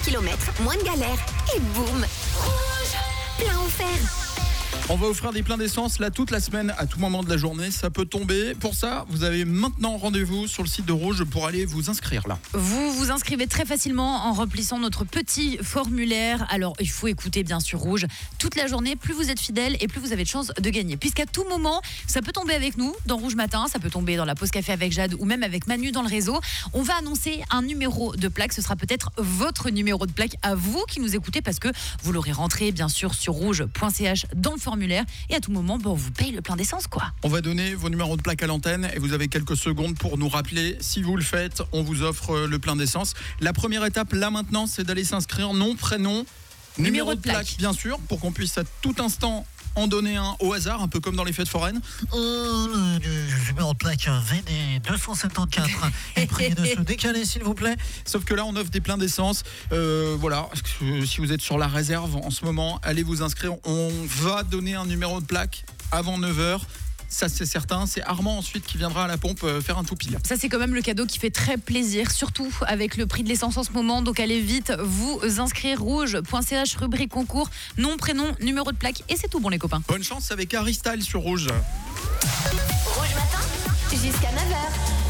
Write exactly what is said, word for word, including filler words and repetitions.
kilomètres, moins de galères et boum, plein offert. On va offrir des pleins d'essence là toute la semaine, à tout moment de la journée, ça peut tomber. Pour ça, vous avez maintenant rendez-vous sur le site de Rouge pour aller vous inscrire là. Vous vous inscrivez très facilement en remplissant notre petit formulaire. Alors, il faut écouter bien sûr Rouge toute la journée. Plus vous êtes fidèle et plus vous avez de chances de gagner. Puisqu'à tout moment, ça peut tomber avec nous dans Rouge Matin, ça peut tomber dans la pause café avec Jade ou même avec Manu dans le réseau. On va annoncer un numéro de plaque. Ce sera peut-être votre numéro de plaque à vous qui nous écoutez parce que vous l'aurez rentré bien sûr sur rouge point c h dans le formulaire. Et à tout moment, bon, on vous paye le plein d'essence, quoi. On va donner vos numéros de plaque à l'antenne et vous avez quelques secondes pour nous rappeler. Si vous le faites, on vous offre le plein d'essence. La première étape, là maintenant, c'est d'aller s'inscrire. Nom, prénom, numéro, numéro de plaque, plaque, bien sûr, pour qu'on puisse à tout instant en donner un au hasard, un peu comme dans les fêtes foraines. Euh, le numéro de plaque V D deux cent soixante-quatorze et priez de se décaler s'il vous plaît. Sauf que là on offre des pleins d'essence. Euh, voilà, si vous êtes sur la réserve en ce moment, allez vous inscrire. On va donner un numéro de plaque avant neuf heures. Ça c'est certain, c'est Armand ensuite qui viendra à la pompe faire un tout pile. Ça c'est quand même le cadeau qui fait très plaisir, surtout avec le prix de l'essence en ce moment. Donc allez vite vous inscrire, rouge point c h, rubrique concours, nom, prénom, numéro de plaque et c'est tout bon les copains. Bonne chance avec Harry Styles sur Rouge. Rouge Matin, jusqu'à neuf heures.